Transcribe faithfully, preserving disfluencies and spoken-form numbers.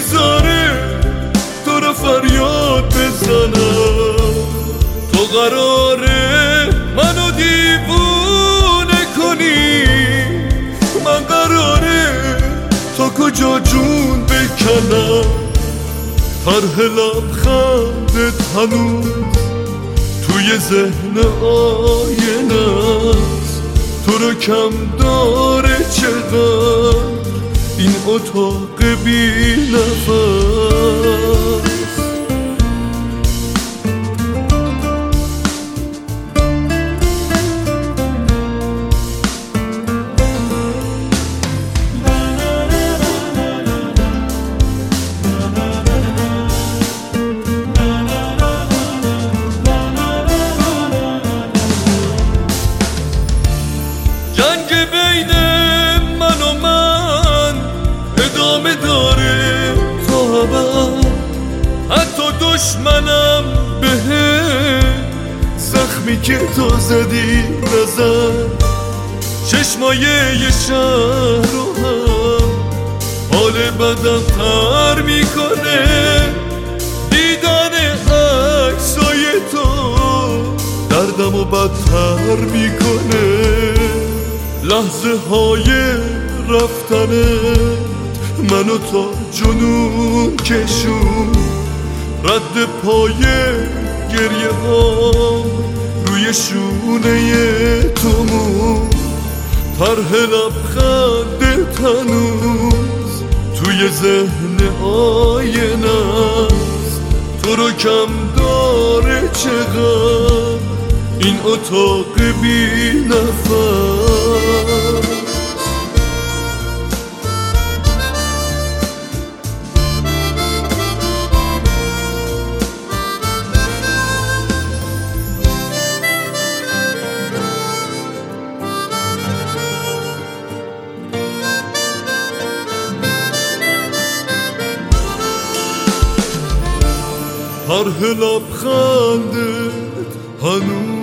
میذاره تو رو فریاد بزنم. تو قراره منو دیوونه کنی، من قراره تا کجا جون بکنم. طرح لبخندت هنوز توی ذهن آینه است، تو رو کم داره چقدر این اتاق بی نفس. جنگ بین من و من ادامه داره تا ابد، حتی دشمنم بهه زخمی که تو زدی نزد. چشمای یه شهر رو هم حال بدم تر میکنه، دیدن عکسای تو دردم و بدتر میکنه. لحظه های رفتنه منو تا جنون کشون، رد پای گریه ها روی شونه تو مون. طرح لبخندت هنوز توی ذهن آینه است، تو رو کم داره چقدر این اتاق بی نفس. طرح لبخندت هنوز